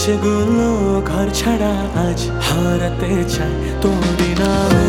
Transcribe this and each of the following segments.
ইচ্ছেগুলো ঘর ছাড়া আজ হারাতে চায় তোরই নামে।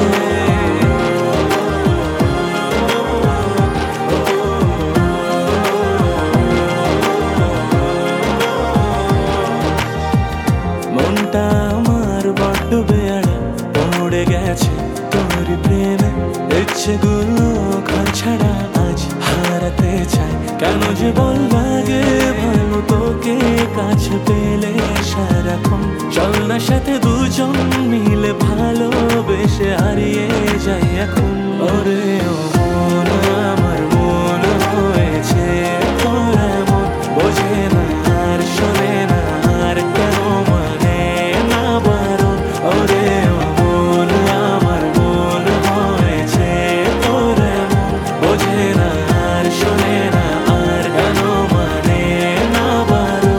মনটা আমার বড্ড বেয়ারা পড়ে গেছে তোর প্রেমে। ইচ্ছেগুলো ঘর ছাড়া আজ হারাতে চায়। কেন যে বল লাগে ভালো তোকে কাছে পেলে সারাক্ষণ। চল না সাথে দুজন মিলে ভালোবেসে হারিয়ে যাই এখন। ওরে ও মন আমার মন হয়েছে তোর এমন, বোঝে না আর শোনে না আর কেন মানে না বারণ। ওরে ও মন আমার মন হয়েছে তোর এমন, বোঝে না আর শোনে না আর কেন মানে না বারণ।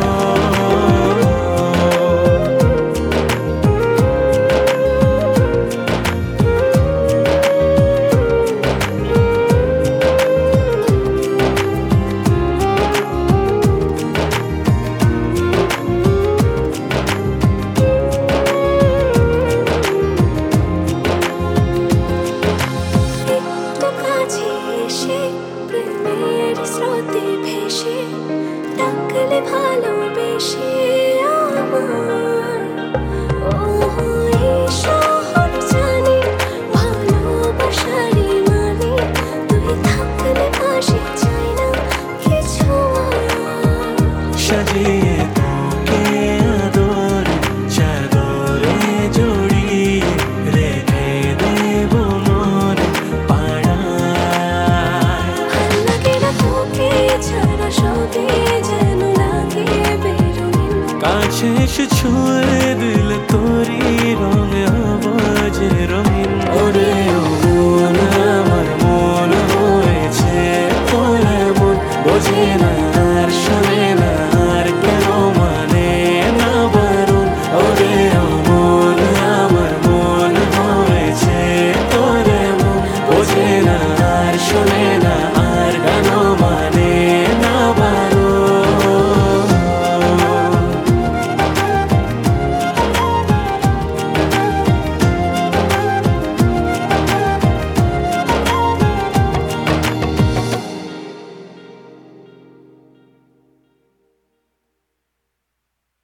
প্রেমের স্রোতে ভেসে ডাকলে ভালোবেসে আমার। ও এই শহর জানি ভালোবাসারই মানে, তুই থাকলে পাশে চাই না কিছু আর। সাজিয়ে তোকে আদর চাদরে জড়িয়ে রেখে দেব মনে পাড়ায়। ভাল লাগে না তোকে ছাড়া সবে যেন লাগে বেরঙিন। কাছে এসে ছুঁয়ে দিলে তোরই রঙে হবো যে রঙিন। ওরে ও